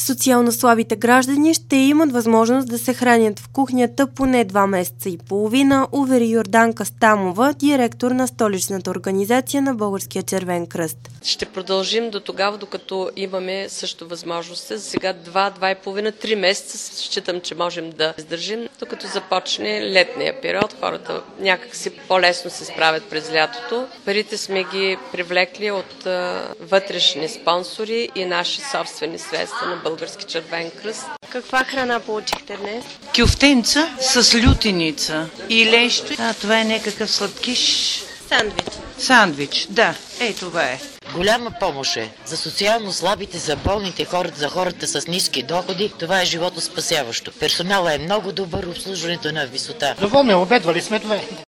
Социално слабите граждани ще имат възможност да се хранят в кухнята поне 2 месеца и половина, увери Йорданка Стамова, директор на столичната организация на Българския червен кръст. Ще продължим до тогава, докато имаме също възможност. За сега 2,5-3 месеца считам, че можем да издържим, докато започне летния период. Хората някак си по-лесно се справят през лятото. Парите сме ги привлекли от вътрешни спонсори и наши собствени средства на Български червен кръст. Каква храна получихте днес? Кюфтенца с лютеница и лещо. Това е някакъв сладкиш. Сандвич, да. Това е. Голяма помощ е за социално слабите, за болните хората, за хората с ниски доходи. Това е животоспасяващо. Персонала е много добър, обслужването е на висота. Доволни, обедвали сме това.